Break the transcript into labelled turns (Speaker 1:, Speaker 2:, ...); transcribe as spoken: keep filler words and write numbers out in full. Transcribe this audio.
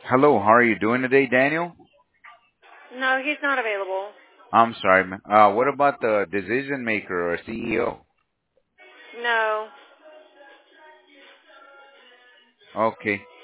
Speaker 1: Hello, how are you doing today, Daniel?
Speaker 2: No, he's not available.
Speaker 1: I'm sorry, man. Uh, what about the decision maker or C E O?
Speaker 2: No.
Speaker 1: Okay.